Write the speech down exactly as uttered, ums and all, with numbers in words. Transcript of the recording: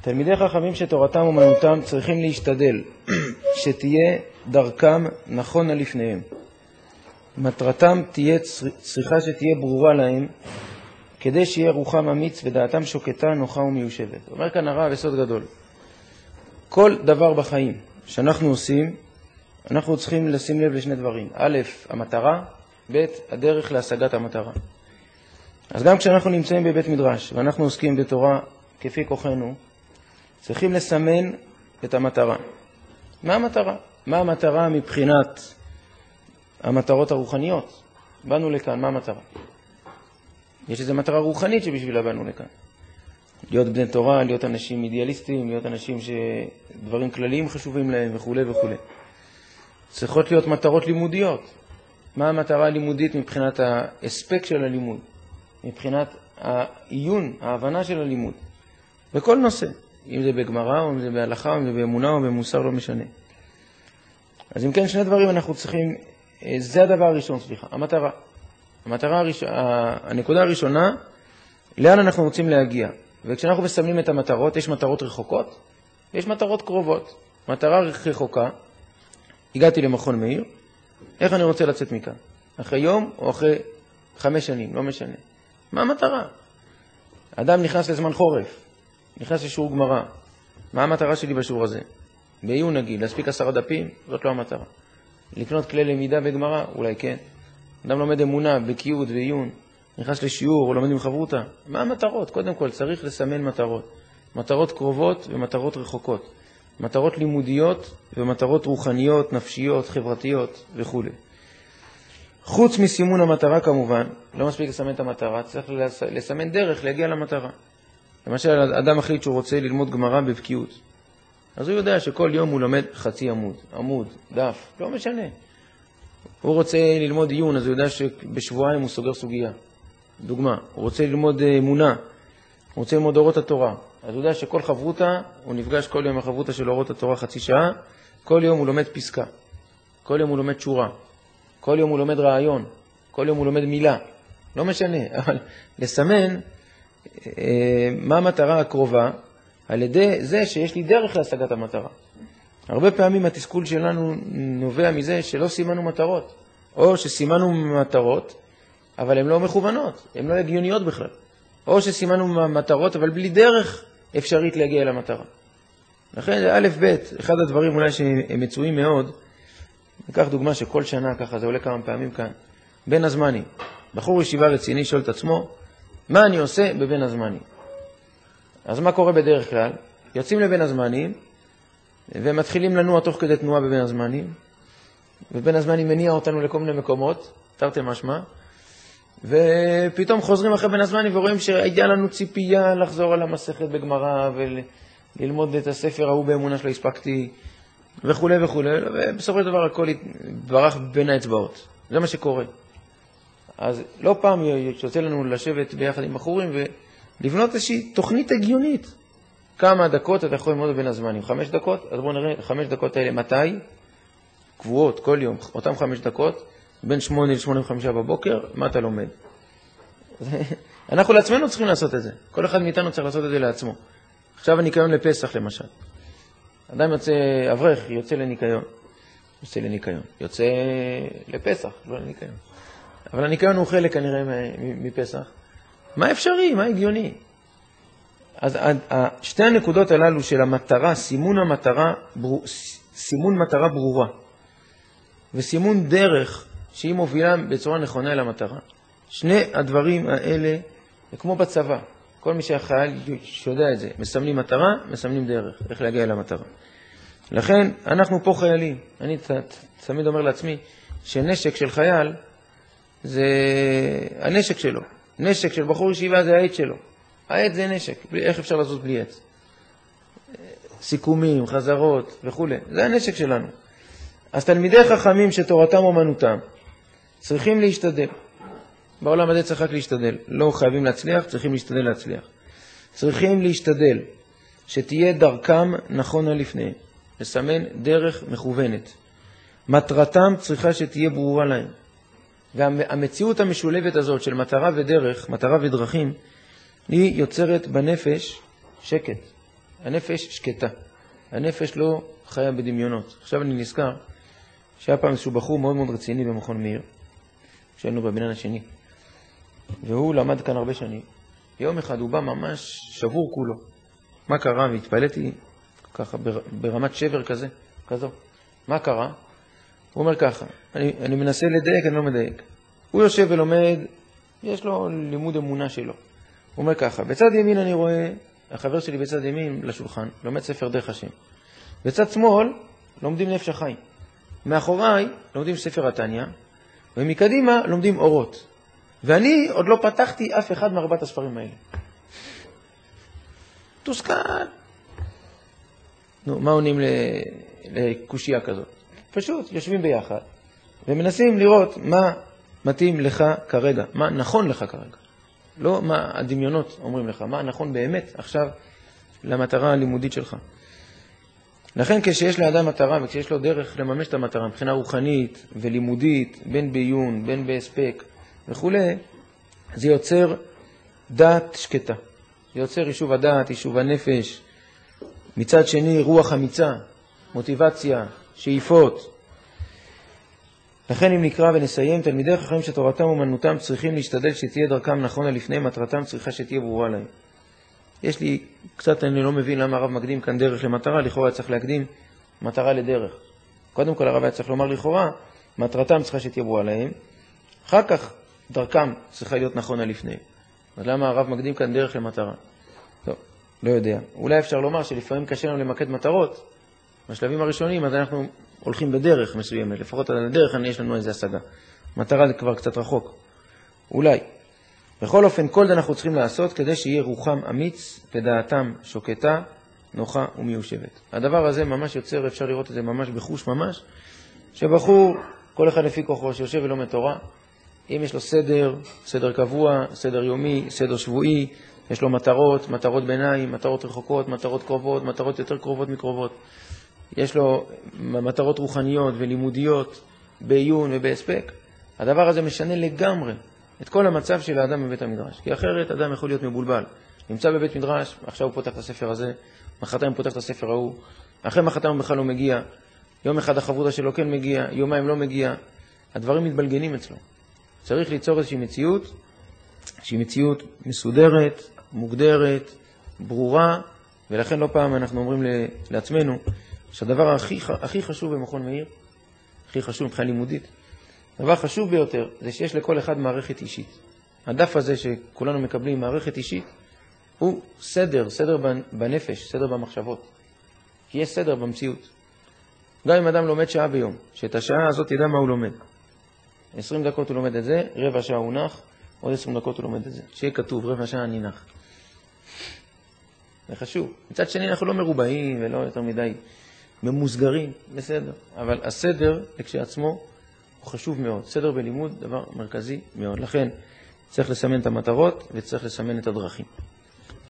תלמידי חכמים שתורתם אומנותם צריכים להשתדל שתהיה דרכם נכונה לפניהם. מטרתם תהיה צריכה שתהיה ברורה להם, כדי שיהיה רוחם אמיץ ודעתם שוקטה, נוחה ומיושבת. אומר כאן הרב יסוד גדול. כל דבר בחיים שאנחנו עושים, אנחנו צריכים לשים לב לשני דברים. א', המטרה, ב', הדרך להשגת המטרה. אז גם כשאנחנו נמצאים בבית מדרש ואנחנו עוסקים בתורה כפי כוחנו, צריכים לסמן את המטרה. מה המטרה? מה המטרה מבחינת המטרות הרוחניות? באנו לכאן, מה המטרה? יש איזו מטרה רוחנית שבשבילה באנו לכאן. להיות בני תורה, להיות אנשים אידיאליסטים, להיות אנשים שדברים כלליים חשובים להם וכו' וכו'. צריכות להיות מטרות לימודיות. מה המטרה הלימודית מבחינת האספקט של הלימוד? מבחינת העיון, ההבנה של הלימוד. בכל נושא. אם זה בגמרא, או אם זה בהלכה, או אם זה באמונה, או במוסר, לא משנה. אז אם כן, שני דברים אנחנו צריכים, זה הדבר הראשון, סליחה, המטרה. המטרה הראשונה, הנקודה הראשונה, לאן אנחנו רוצים להגיע. וכשאנחנו מסמנים את המטרות, יש מטרות רחוקות, ויש מטרות קרובות. מטרה רחוקה, הגעתי למכון מאיר, איך אני רוצה לצאת מכאן? אחרי יום או אחרי חמש שנים, לא משנה. מה המטרה? אדם נכנס לזמן חורף, נכנס לשיעור גמרא. מה המטרה שלי בשיעור הזה? בעיון נגיד, להספיק עשרה דפים, זאת לא המטרה. לקנות כלי למידה בגמרא, אולי כן. אדם לומד אמונה, בקיאות ועיון, נכנס לשיעור או לומד עם חברותה. מה המטרות? קודם כל צריך לסמן מטרות. מטרות קרובות ומטרות רחוקות. מטרות לימודיות ומטרות רוחניות, נפשיות, חברתיות וכו'. חוץ מסימון המטרה כמובן, לא מספיק לסמן את המטרה, צריך לסמן דרך להגיע למטרה. למשל, אדם החליט שהוא רוצה ללמוד גמרא בבקיאות. אז הוא יודע שכל יום הוא לומד חצי עמוד, עמוד, דף, לא משנה. הוא רוצה ללמוד עיון, אז הוא יודע שבשבועיים הוא סוגר סוגיה. דוגמה, הוא רוצה ללמוד אמונה, הוא רוצה ללמוד אורות התורה. אז הוא יודע שכל חברותה, הוא נפגש כל יום החברותה של אורות התורה חצי שעה, כל יום הוא לומד פסקה, כל יום הוא לומד שורה, כל יום הוא לומד רעיון, כל יום הוא לומד מילה. לא משנה, אבל לסמן אה, מה המטרה הקרובה, על ידי זה שיש לי דרך להשגת המטרה. הרבה פעמים התסכול שלנו נובע מזה שלא סימנו מטרות, או שסימנו מטרות, אבל הן לא מכוונות, הן לא הגיוניות בכלל. או שסימנו מטרות, אבל בלי דרך אפשרית להגיע למטרה. לכן זה א' ב', אחד הדברים אולי שהם מצויים מאוד, ניקח דוגמה שכל שנה ככה, זה עולה כמה פעמים כאן, בין הזמנים. בחור ישיבה רציני שואל את עצמו, מה אני עושה בבין הזמנים? אז מה קורה בדרך כלל? יוצאים לבין הזמנים, ומתחילים לנוע תוך כדי תנועה בבין הזמנים, ובין הזמנים מניע אותנו לכל מיני מקומות, תרתי משמע, ופתאום חוזרים אחרי בין הזמנים ורואים שהייתה לנו ציפייה לחזור על המסכת בגמרא, וללמוד את הספר ההוא באמונה שלא הספקתי, וכו' וכו', ובסופו של דבר הכל ברח בין האצבעות. זה מה שקורה. אז לא פעם יוצא לנו לשבת ביחד עם בחורים ולבנות איזושהי תוכנית הגיונית. כמה דקות אתה יכול ללמוד בין הזמנים? חמש דקות? אז בואו נראה, חמש דקות האלה מתי? קבועות, כל יום, אותם חמש דקות, בין שמונה לשמונה וחמישה בבוקר, מה אתה לומד? אנחנו לעצמנו צריכים לעשות את זה. כל אחד מאיתנו צריך לעשות את זה לעצמו. עכשיו הניקיון לפסח למשל. אדם יוצא, אברך, יוצא לניקיון. יוצא לניקיון. יוצא לפסח, לא לניקיון. אבל הניקיון הוא חלק כנראה מפסח. מה אפשרי? מה הגיוני? אז שתי הנקודות הללו של המטרה, סימון המטרה, סימון מטרה ברורה, וסימון דרך שהיא מובילה בצורה נכונה אל המטרה. שני הדברים האלה, כמו בצבא, כל מי שהחייל שיודע את זה, מסמנים מטרה, מסמנים דרך, איך להגיע אל המטרה. לכן אנחנו פה חיילים. אני תמיד אומר לעצמי שנשק של חייל זה הנשק שלו. נשק של בחור ישיבה זה העט שלו. העט זה נשק, איך אפשר לעשות בלי עט? סיכומים, חזרות וכו'. זה הנשק שלנו. אז תלמידי חכמים שתורתם אומנותם צריכים להשתדל. בעולם הזה צריך רק להשתדל. לא חייבים להצליח, צריכים להשתדל להצליח. צריכים להשתדל שתהיה דרכם נכונה לפניהם. לסמן דרך מכוונת. מטרתם צריכה שתהיה ברורה להם. והמציאות המשולבת הזאת של מטרה ודרך, מטרה ודרכים, היא יוצרת בנפש שקט. הנפש שקטה. הנפש לא חיה בדמיונות. עכשיו אני נזכר שהיה פעם איזשהו בחור מאוד מאוד רציני במכון מאיר, כשהיינו בבניין השני. והוא למד כאן הרבה שנים. יום אחד הוא בא ממש שבור כולו. מה קרה? והתפעלתי ככה ברמת שבר כזה, כזו. מה קרה? הוא אומר ככה, אני, אני מנסה לדייק, אני לא מדייק. הוא יושב ולומד, יש לו לימוד אמונה שלו. הוא אומר ככה, בצד ימין אני רואה, החבר שלי בצד ימין לשולחן, לומד ספר דרך השם. בצד שמאל לומדים נפש החיים. מאחוריי לומדים ספר התניה, ומקדימה לומדים אורות. ואני עוד לא פתחתי אף אחד מארבעת הספרים האלה. תוסכל. נו, מה עונים לקושייה כזאת? פשוט יושבים ביחד ומנסים לראות מה מתאים לך כרגע, מה נכון לך כרגע. לא מה הדמיונות אומרים לך, מה נכון באמת עכשיו למטרה הלימודית שלך. לכן כשיש לאדם מטרה וכשיש לו דרך לממש את המטרה מבחינה רוחנית ולימודית, בין בעיון, בין בהספק וכו', זה יוצר דעת שקטה. זה יוצר יישוב הדעת, יישוב הנפש. מצד שני, רוח אמיצה, מוטיבציה, שאיפות. לכן אם נקרא ונסיים, תלמידי חכמים שתורתם אומנותם צריכים להשתדל שתהיה דרכם נכונה לפני, מטרתם צריכה שתהיה ברורה להם. יש לי, קצת אני לא מבין למה הרב מקדים כאן דרך למטרה, לכאורה צריך להקדים מטרה לדרך. קודם כל הרב היה צריך לומר לכאורה, מטרתם צריכה שתהיה ברורה להם, אחר כך דרכם צריכה להיות נכונה לפני. אז למה הרב מקדים כאן דרך למטרה? טוב, לא יודע. אולי אפשר לומר שלפעמים קשה לנו למקד מטרות, בשלבים הראשונים אז אנחנו הולכים בדרך מסוימת, לפחות על הדרך יש לנו איזו השגה. מטרה זה כבר קצת רחוק. אולי. בכל אופן, כל זה אנחנו צריכים לעשות כדי שיהיה רוחם אמיץ ודעתם שוקטה, נוחה ומיושבת. הדבר הזה ממש יוצר, אפשר לראות את זה ממש בחוש ממש, שבחור, כל אחד לפי כוחו שיושב ולומד תורה, אם יש לו סדר, סדר קבוע, סדר יומי, סדר שבועי, יש לו מטרות, מטרות ביניים, מטרות רחוקות, מטרות קרובות, מטרות יותר קרובות מקרובות. יש לו מטרות רוחניות ולימודיות בעיון ובהספק. הדבר הזה משנה לגמרי את כל המצב של האדם בבית המדרש. כי אחרת אדם יכול להיות מבולבל. נמצא בבית מדרש, עכשיו הוא פותח את הספר הזה, מחרתיים הוא פותח את הספר ההוא, אחרי מחרתיים הוא בכלל לא מגיע, יום אחד החברותא שלו כן מגיע, יומיים לא מגיע, הדברים מתבלגנים אצלו. צריך ליצור איזושהי מציאות, שהיא מציאות מסודרת, מוגדרת, ברורה, ולכן לא פעם אנחנו אומרים לעצמנו, שהדבר הכי, הכי חשוב במכון מאיר, הכי חשוב מבחינה לימודית, הדבר חשוב ביותר זה שיש לכל אחד מערכת אישית. הדף הזה שכולנו מקבלים מערכת אישית, הוא סדר, סדר בנפש, סדר במחשבות. כי יש סדר במציאות. גם אם אדם לומד שעה ביום, שאת השעה הזאת ידע מה הוא לומד. עשרים דקות הוא לומד את זה, רבע שעה הוא נח, עוד עשרים דקות הוא לומד את זה. שיהיה כתוב, רבע שעה אני נח. זה חשוב. מצד שני אנחנו לא מרובעים ולא יותר מדי ממוסגרים, בסדר. אבל הסדר, כשעצמו, הוא חשוב מאוד. סדר בלימוד, דבר מרכזי מאוד. לכן צריך לסמן את המטרות וצריך לסמן את הדרכים.